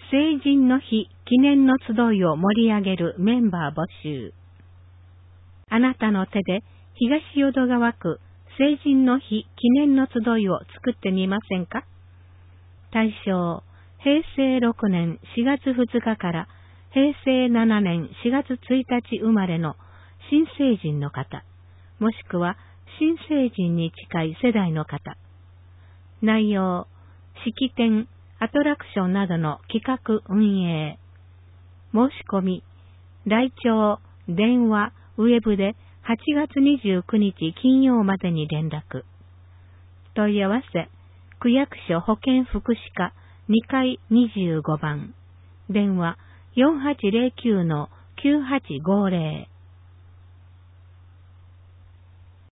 成人の日記念の集いを盛り上げるメンバー募集。あなたの手で東淀川区成人の日記念の集いを作ってみませんか？対象、平成6年4月2日から平成7年4月1日生まれの新成人の方、もしくは新成人に近い世代の方。内容、式典、アトラクションなどの企画運営。申し込み、来庁、電話、ウェブで8月29日金曜までに連絡。問い合わせ、区役所保健福祉課2階25番。電話 4809-9850